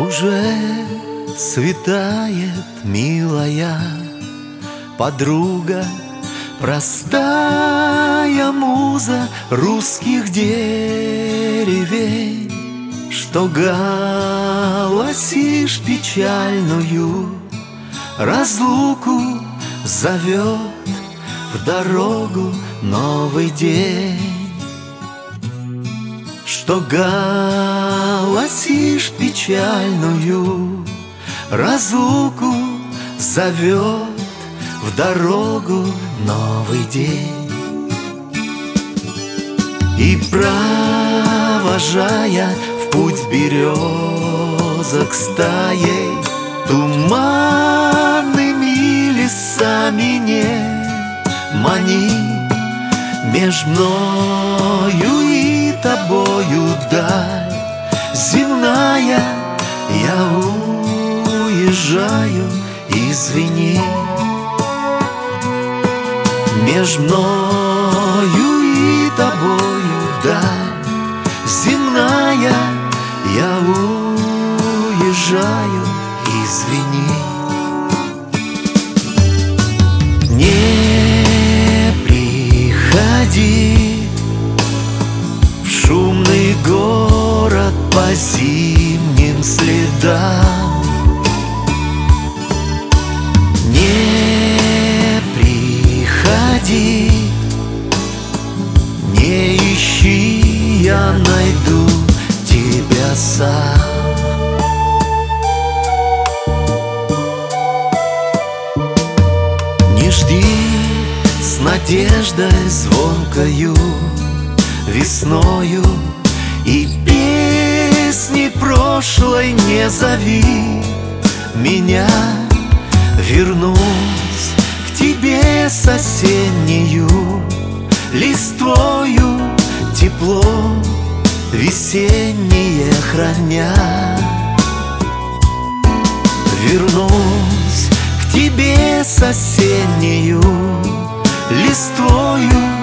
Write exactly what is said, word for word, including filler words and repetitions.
Уже светает, милая подруга, простая муза русских деревень, что голосишь печальную разлуку, зовет в дорогу новый день. Что голосишь печальную разлуку, зовет в дорогу новый день. И провожая в путь березок стаей, туманными лесами не мани, меж мною и тобою даль земная. Я уезжаю, извини. Меж мною и тобою даль земная. Я уезжаю, извини. Не приходи в шумный город по зимним следам. Не приходи, не ищи, я найду тебя сам. Не жди с надеждой звонкою весною, и песни прошлой не зови меня. Вернусь к тебе с осеннею листвою, тепло весеннее храня. Вернусь к тебе с осеннею листвою,